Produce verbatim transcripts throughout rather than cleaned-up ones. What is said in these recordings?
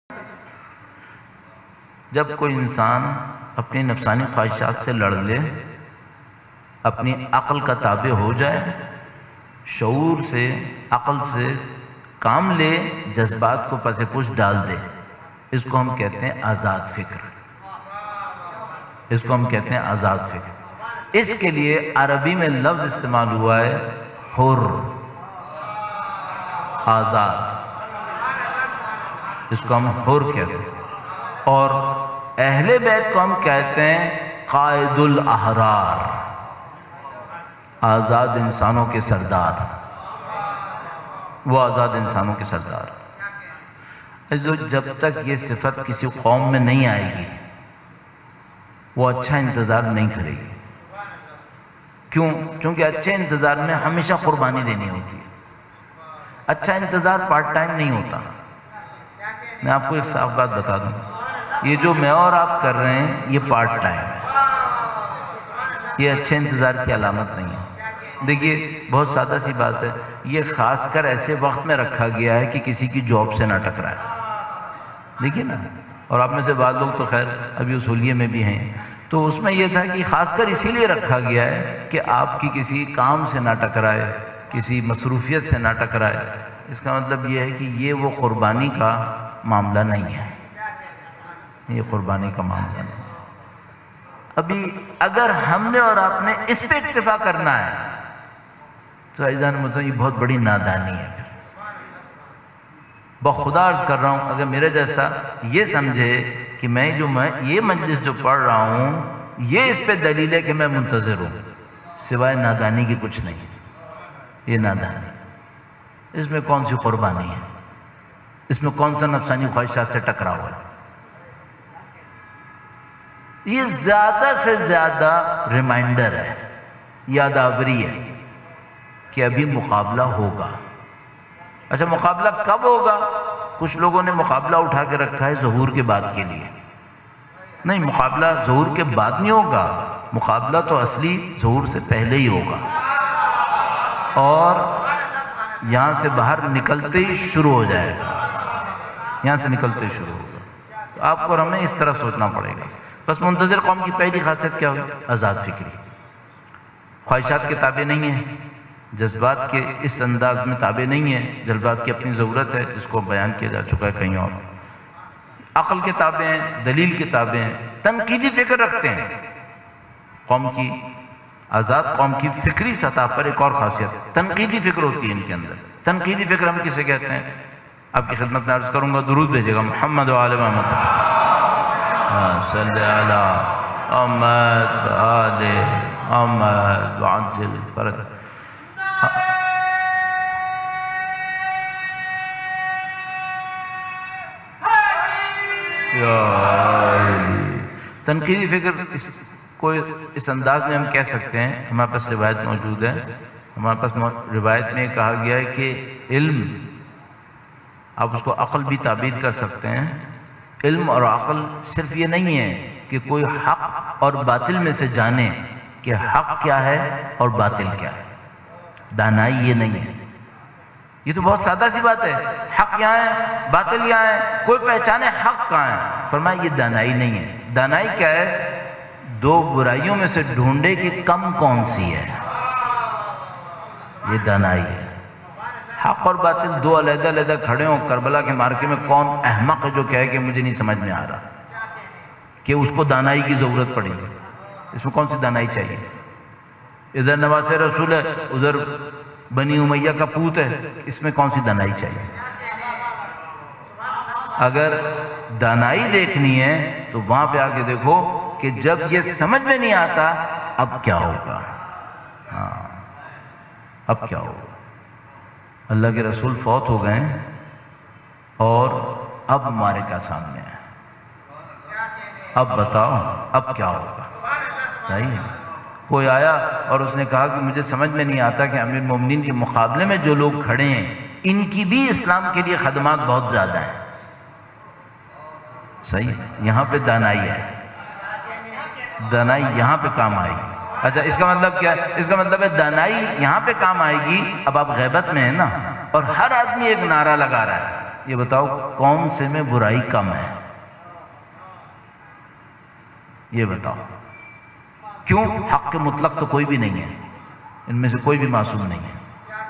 جب کوئی انسان اپنی نفسانی خواہشات سے لڑ لے، اپنی عقل کا تابع ہو جائے، شعور سے، عقل سے کام لے، جذبات کو پس پش ڈال دے، اس کو ہم کہتے ہیں آزاد فکر۔ اس کو ہم کہتے ہیں آزاد فکر۔ اس کے لیے عربی میں لفظ استعمال ہوا ہے حر، آزاد، اس کو ہم حر کہتے ہیں۔ اور اہل بیت کو ہم کہتے ہیں قائد الاحرار، آزاد انسانوں کے سردار، وہ آزاد انسانوں کے سردار۔ جو جب تک یہ صفت کسی قوم میں نہیں آئے گی وہ اچھا انتظار نہیں کرے گی۔ کیوں؟ کیونکہ اچھے انتظار میں ہمیشہ قربانی دینی ہوتی ہے۔ اچھا انتظار پارٹ ٹائم نہیں ہوتا۔ میں آپ کو ایک صاف بات بتا دوں، یہ جو میں اور آپ کر رہے ہیں یہ پارٹ ٹائم ہے، یہ اچھے انتظار کی علامت نہیں ہے۔ دیکھیے بہت سادہ سی بات ہے، یہ خاص کر ایسے وقت میں رکھا گیا ہے کہ کسی کی جاب سے نہ ٹکرائے۔ دیکھیے نا، اور آپ میں سے بعض لوگ تو خیر ابھی اصولیے میں بھی ہیں، تو اس میں یہ تھا کہ خاص کر اسی لیے رکھا گیا ہے کہ آپ کی کسی کام سے نہ ٹکرائے، کسی مصروفیت سے نہ ٹکرائے۔ اس کا مطلب یہ ہے کہ یہ وہ قربانی کا معاملہ نہیں ہے، یہ قربانی کا معاملہ نہیں ہے۔ ابھی اگر ہم نے اور آپ نے اس پہ اکتفا کرنا ہے تو عزیزان مطلب یہ بہت بڑی نادانی ہے۔ بخدا عرض کر رہا ہوں، اگر میرے جیسا یہ سمجھے کہ میں جو میں یہ مجلس جو پڑھ رہا ہوں یہ اس پہ دلیل ہے کہ میں منتظر ہوں، سوائے نادانی کی کچھ نہیں، یہ نادانی۔ اس میں کون سی قربانی ہے؟ اس میں کون سا نفسانی خواہشات سے ٹکرا ہوا ہے؟ یہ زیادہ سے زیادہ ریمائنڈر ہے، یادآوری ہے کہ ابھی مقابلہ ہوگا۔ اچھا مقابلہ کب ہوگا؟ کچھ لوگوں نے مقابلہ اٹھا کے رکھا ہے ظہور کے بعد کے لیے۔ نہیں، مقابلہ ظہور کے بعد نہیں ہوگا، مقابلہ تو اصلی ظہور سے پہلے ہی ہوگا، اور یہاں سے باہر نکلتے ہی شروع ہو جائے گا، یہاں سے نکلتے ہی شروع ہوگا۔ تو آپ کو اور ہمیں اس طرح سوچنا پڑے گا۔ بس منتظر قوم کی پہلی خاصیت کیا ہوئی؟ آزاد فکری، خواہشات کے تابع نہیں ہے، جذبات کے اس انداز میں تابع نہیں ہے۔ جذبات کی اپنی ضرورت ہے، اس کو بیان کیا جا چکا ہے کہیں اور۔ عقل کے تابع ہیں، دلیل کے تابع ہیں، تنقیدی فکر رکھتے ہیں۔ قوم کی، آزاد قوم کی فکری سطح پر ایک اور خاصیت تنقیدی فکر ہوتی ہے ان کے اندر۔ تنقیدی فکر ہم کسے کہتے ہیں؟ آپ کی خدمت میں عرض کروں گا، درود بھیجے گا محمد و آل محمد، صلی علی محمد و آل محمد وعجل فرج۔ تنقیدی فکر اس کو اس انداز میں ہم کہہ سکتے ہیں، ہمارے پاس روایت موجود ہے، ہمارے پاس روایت میں کہا گیا ہے کہ علم، آپ اس کو عقل بھی تعبیر کر سکتے ہیں۔ علم اور عقل صرف یہ نہیں ہے کہ کوئی حق اور باطل میں سے جانے کہ حق کیا ہے اور باطل کیا ہے، دانائی یہ نہیں ہے۔ یہ تو بہت سادہ سی بات ہے، حق یہاں ہے، باطل یہاں ہے، کوئی پہچانے حق کہاں ہے۔ فرمایا یہ دانائی نہیں ہے۔ دانائی کیا ہے؟ دو برائیوں میں سے ڈھونڈے کہ کم کون سی ہے، یہ دانائی ہے۔ حق اور باطل دو علیحدہ علیحدہ کھڑے ہوں کربلا کے معرکے میں، کون احمق ہے جو کہے کہ مجھے نہیں سمجھ میں آ رہا، کہ اس کو دانائی کی ضرورت پڑے گی۔ اس میں کون سی دانائی چاہیے؟ ادھر نواز رسول ہے، ادھر بنی امیہ کا پوت ہے، اس میں کون سی دانائی چاہیے؟ اگر دانائی دیکھنی ہے تو وہاں پہ آ کے دیکھو کہ جب یہ سمجھ میں نہیں آتا اب کیا ہوگا، ہاں اب کیا ہوگا۔ اللہ کے رسول فوت ہو گئے اور اب معرکہ سامنے ہے، اب بتاؤ اب کیا ہوگا۔ صحیح، کوئی آیا اور اس نے کہا کہ مجھے سمجھ میں نہیں آتا کہ امیر المومنین کے مقابلے میں جو لوگ کھڑے ہیں ان کی بھی اسلام کے لیے خدمات بہت زیادہ ہیں۔ صحیح، یہاں پہ دانائی ہے، دانائی یہاں پہ کام آئے گی۔ اچھا اس کا مطلب کیا ہے؟ اس کا مطلب ہے دانائی یہاں پہ کام آئے گی۔ اب آپ غیبت میں ہیں نا، اور ہر آدمی ایک نعرہ لگا رہا ہے، یہ بتاؤ کون سے میں برائی کم ہے؟ یہ بتاؤ کیوں؟ حق کے مطلق تو کوئی بھی نہیں ہے، ان میں سے کوئی بھی معصوم نہیں ہے۔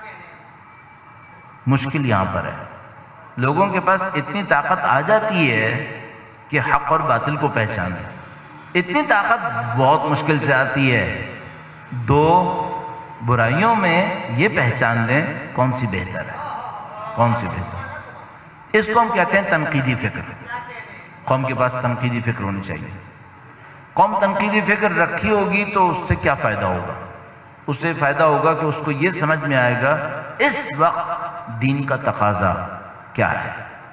مشکل یہاں پر ہے، لوگوں کے پاس اتنی طاقت آ جاتی ہے کہ حق اور باطل کو پہچانے، اتنی طاقت بہت مشکل سے آتی ہے دو برائیوں میں یہ پہچان لیں کون سی بہتر ہے، کون سی بہتر ہے۔ اس کو ہم کہتے ہیں تنقیدی فکر۔ قوم کے پاس تنقیدی فکر ہونی چاہیے۔ قوم تنقیدی فکر رکھی ہوگی تو اس سے کیا فائدہ ہوگا؟ اس سے فائدہ ہوگا کہ اس کو یہ سمجھ میں آئے گا اس وقت دین کا تقاضا کیا ہے،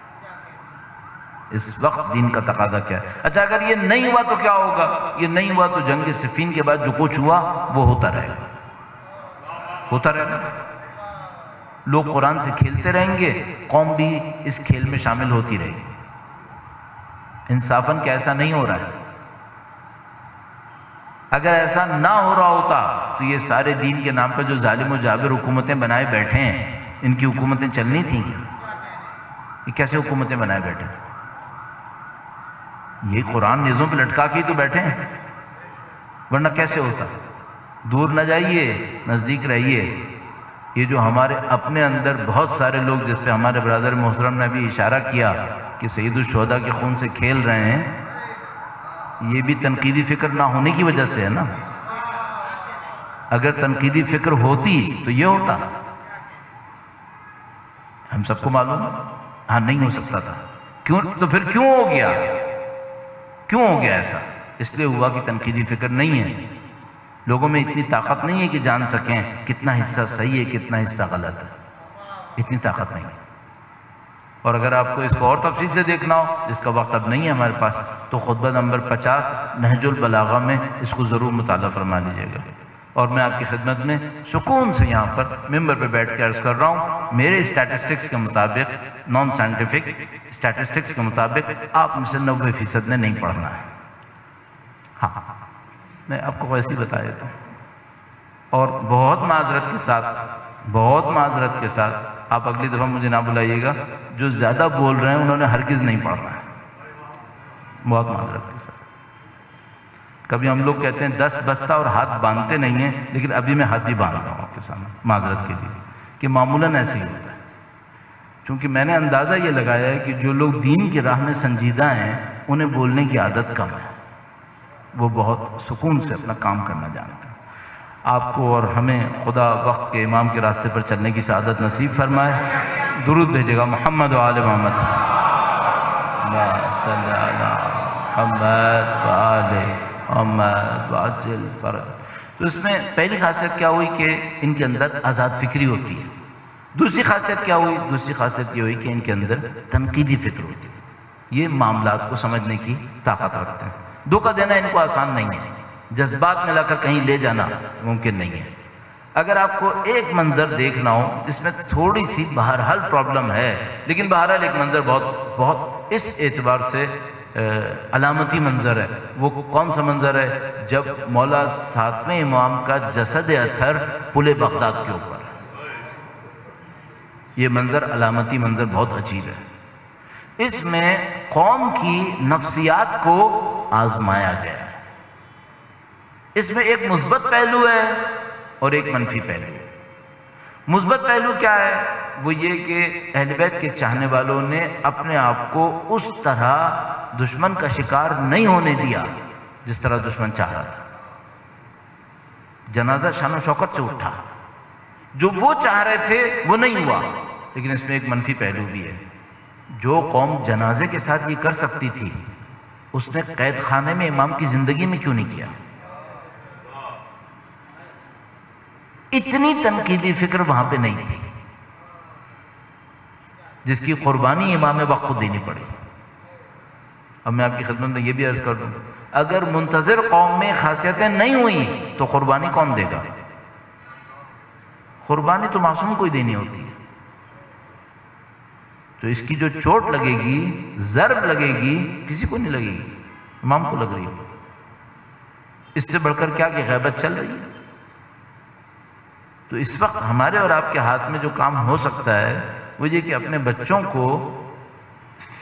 اس وقت دین کا تقاضا کیا ہے۔ اچھا اگر یہ نہیں ہوا تو کیا ہوگا؟ یہ نہیں ہوا تو جنگ صفین کے بعد جو کچھ ہوا وہ ہوتا رہے گا، ہوتا رہے گا۔ لوگ قرآن سے کھیلتے رہیں گے، قوم بھی اس کھیل میں شامل ہوتی رہے گی۔ انصافاً کہ ایسا نہیں ہو رہا ہے؟ اگر ایسا نہ ہو رہا ہوتا تو یہ سارے دین کے نام پر جو ظالم و جابر حکومتیں بنائے بیٹھے ہیں، ان کی حکومتیں چلنی تھیں کیا؟ یہ کیسے حکومتیں بنائے بیٹھے؟ یہ قرآن نیزوں پہ لٹکا کے تو بیٹھے ہیں، ورنہ کیسے ہوتا؟ دور نہ جائیے، نزدیک رہیے۔ یہ جو ہمارے اپنے اندر بہت سارے لوگ، جس پہ ہمارے برادر محترم نے بھی اشارہ کیا کہ سید الشہداء کے خون سے کھیل رہے ہیں، یہ بھی تنقیدی فکر نہ ہونے کی وجہ سے ہے نا۔ اگر تنقیدی فکر ہوتی تو یہ ہوتا، ہم سب کو معلوم ہے ہاں نہیں ہو سکتا تھا۔ کیوں؟ تو پھر کیوں ہو گیا؟ کیوں ہو گیا ایسا؟ اس لیے ہوا کہ تنقیدی فکر نہیں ہے، لوگوں میں اتنی طاقت نہیں ہے کہ جان سکیں کتنا حصہ صحیح ہے کتنا حصہ غلط ہے، اتنی طاقت نہیں ہے۔ اور اگر آپ کو اس کو اور تفصیل سے دیکھنا ہو، جس کا وقت اب نہیں ہے ہمارے پاس، تو خطبہ نمبر پچاس نہج البلاغہ میں اس کو ضرور مطالعہ فرما لیجیے گا۔ اور میں آپ کی خدمت میں سکون سے یہاں پر ممبر پہ بیٹھ کے عرض کر رہا ہوں، میرے اسٹیٹسٹکس کے مطابق، نان سائنٹیفک اسٹیٹسٹکس کے مطابق آپ میں سے نوے فیصد نے نہیں پڑھنا ہے۔ ہاں میں آپ کو ویسے ہی بتا دیتا ہوں، اور بہت معذرت کے ساتھ، بہت معذرت کے ساتھ آپ اگلی دفعہ مجھے نہ بلائیے گا، جو زیادہ بول رہے ہیں انہوں نے ہرگز نہیں پڑھنا ہے، بہت معذرت کے ساتھ۔ کبھی ہم لوگ کہتے ہیں دس بستہ اور ہاتھ باندھتے نہیں ہیں، لیکن ابھی میں ہاتھ بھی باندھ رہا ہوں آپ کے سامنے معذرت کے لیے، کہ معمولاً ایسے ہی ہوتا ہے۔ چونکہ میں نے اندازہ یہ لگایا ہے کہ جو لوگ دین کی راہ میں سنجیدہ ہیں انہیں بولنے کی عادت کم ہے، وہ بہت سکون سے اپنا کام کرنا جانتے ہیں۔ آپ کو اور ہمیں خدا وقت کے امام کے راستے پر چلنے کی سعادت نصیب فرمائے۔ درود بھیجے گا محمد و آل محمد، صلی اللہ محمد و آل محمد وعجل فرج۔ تو اس میں پہلی خاصیت کیا ہوئی کہ ان کے اندر آزاد فکری ہوتی ہے۔ دوسری خاصیت کیا ہوئی؟ دوسری خاصیت یہ ہوئی کہ ان کے اندر تنقیدی فکر ہوتی ہے، یہ معاملات کو سمجھنے کی طاقت رکھتے ہیں۔ دھوکہ دینا ان کو آسان نہیں ہے، جذبات میں لا کر کہیں لے جانا ممکن نہیں ہے۔ اگر آپ کو ایک منظر دیکھنا ہو جس میں تھوڑی سی بہرحال پرابلم ہے، لیکن بہرحال ایک منظر بہت بہت اس اعتبار سے علامتی منظر ہے، وہ کون سا منظر ہے؟ جب مولا ساتویں امام کا جسد اطہر پل بغداد کے اوپر ہے۔ یہ منظر علامتی منظر بہت عجیب ہے۔ اس میں قوم کی نفسیات کو آزمایا گیا ہے۔ اس میں ایک مثبت پہلو ہے اور ایک منفی پہلو ہے۔ مثبت پہلو کیا ہے؟ وہ یہ کہ اہل بیت کے چاہنے والوں نے اپنے آپ کو اس طرح دشمن کا شکار نہیں ہونے دیا جس طرح دشمن چاہ رہا تھا۔ جنازہ شان و شوکت سے اٹھا، جو وہ چاہ رہے تھے وہ نہیں ہوا۔ لیکن اس میں ایک منفی پہلو بھی ہے، جو قوم جنازے کے ساتھ یہ کر سکتی تھی اس نے قید خانے میں امام کی زندگی میں کیوں نہیں کیا؟ اتنی تنقیدی فکر وہاں پہ نہیں تھی جس کی قربانی امام وقت کو دینی پڑی۔ اب میں آپ کی خدمت میں یہ بھی عرض کر دوں، اگر منتظر قوم میں خاصیتیں نہیں ہوئیں تو قربانی کون دے گا؟ قربانی تو معصوم کو ہی دینی ہوتی ہے۔ تو اس کی جو چوٹ لگے گی، ضرب لگے گی، کسی کو نہیں لگے گی، امام کو لگ رہی ہے۔ اس سے بڑھ کر کیا کہ غیبت چل رہی ہے۔ تو اس وقت ہمارے اور آپ کے ہاتھ میں جو کام ہو سکتا ہے وہ یہ کہ اپنے بچوں کو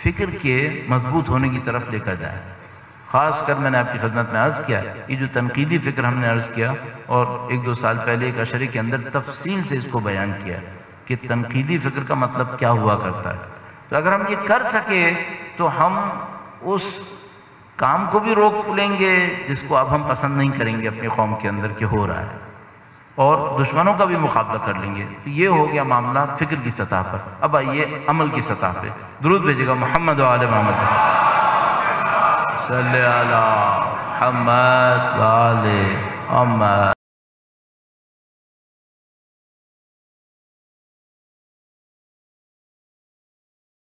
فکر کے مضبوط ہونے کی طرف لے کر جائے. خاص کر میں نے آپ کی خدمت میں عرض کیا یہ جو تنقیدی فکر ہم نے عرض کیا، اور ایک دو سال پہلے ایک اشرے کے اندر تفصیل سے اس کو بیان کیا کہ تنقیدی فکر کا مطلب کیا ہوا کرتا ہے. تو اگر ہم یہ کر سکے تو ہم اس کام کو بھی روک لیں گے جس کو اب ہم پسند نہیں کریں گے اپنی قوم کے اندر کہ ہو رہا ہے، اور دشمنوں کا بھی مقابلہ کر لیں گے. تو یہ ہو گیا معاملہ فکر کی سطح پر. اب آئیے عمل کی سطح پہ. درود بھیجے گا محمد و آل محمد صلی علی محمد و آل محمد.